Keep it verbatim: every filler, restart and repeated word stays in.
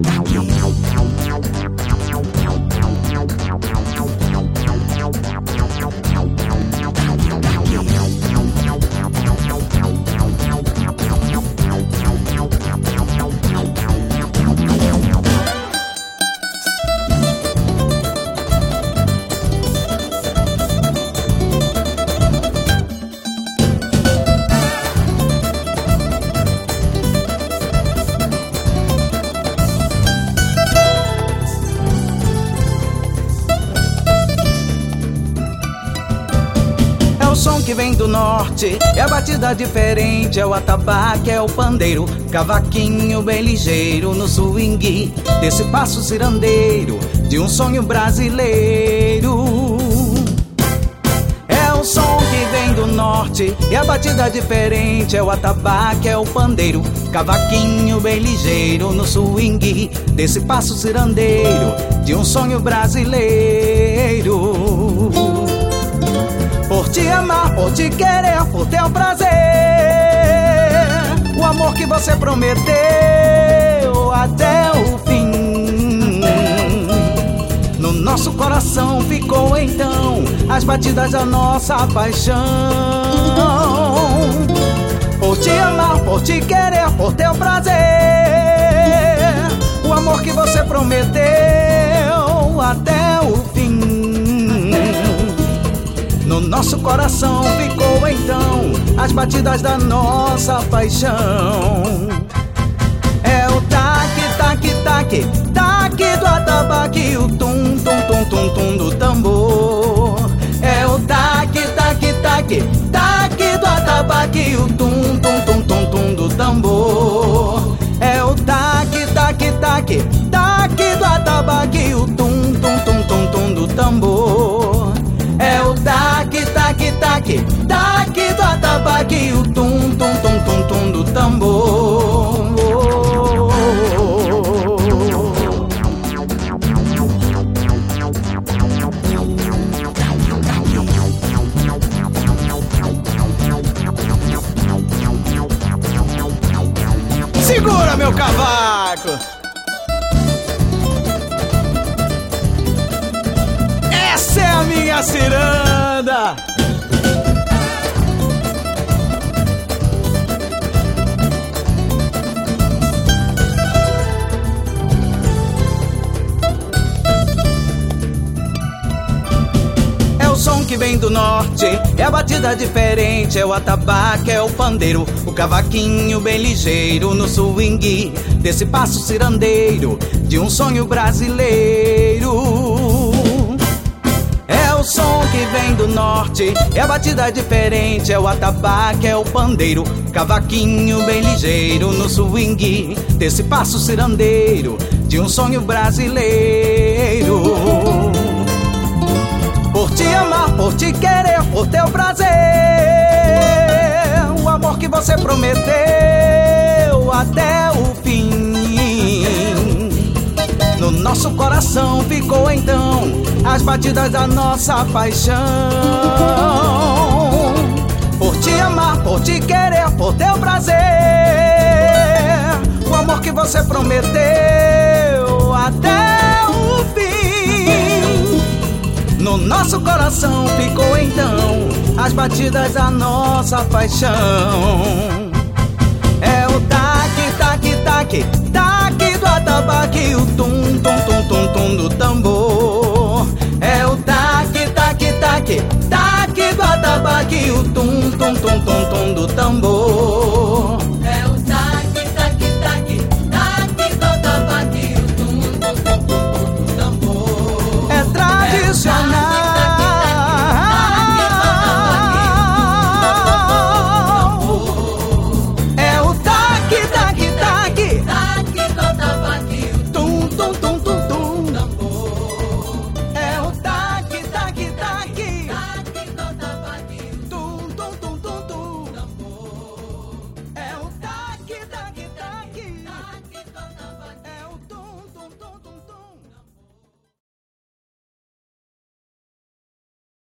O som que vem do norte é a batida diferente, é o atabaque, é o pandeiro, cavaquinho bem ligeiro no swing desse passo cirandeiro de um sonho brasileiro. É o som que vem do norte e a batida diferente, é o atabaque, é o pandeiro, cavaquinho bem ligeiro no swing desse passo cirandeiro de um sonho brasileiro. Por te amar, por te querer, por teu prazer, o amor que você prometeu até o fim. No nosso coração ficou então as batidas da nossa paixão. Por te amar, por te querer, por teu prazer, o amor que você prometeu até o fim. No nosso coração ficou então as batidas da nossa paixão. É o taque, taque, taque, taque do atabaque, o tum, tum, tum, tum, tum do tambor. É o taque, taque, taque, taque do atabaque, o tum, tum, tum, tum, tum do tambor. É o taque, taque, taque, taque do atabaque, o tum, tum, tum, tum, tum do tambor. É o taque, taque, taque, taque do atabaque, o tum, tum, tum, tum, tum do tambor. Segura, meu cavaco! Essa é a minha ciranda! É o som que vem do norte, é a batida diferente, é o atabaque, é o pandeiro, o cavaquinho bem ligeiro no swing desse passo cirandeiro de um sonho brasileiro. É o som que vem do norte, é a batida diferente, é o atabaque, é o pandeiro, cavaquinho bem ligeiro no swing desse passo cirandeiro de um sonho brasileiro. Por te amar, por te querer, por teu prazer, o amor que você prometeu até o fim. No nosso coração ficou então as batidas da nossa paixão. Por te amar, por te querer, por teu prazer, o amor que você prometeu até o fim. No nosso coração ficou então as batidas da nossa paixão. É o taque, taque, taque, taque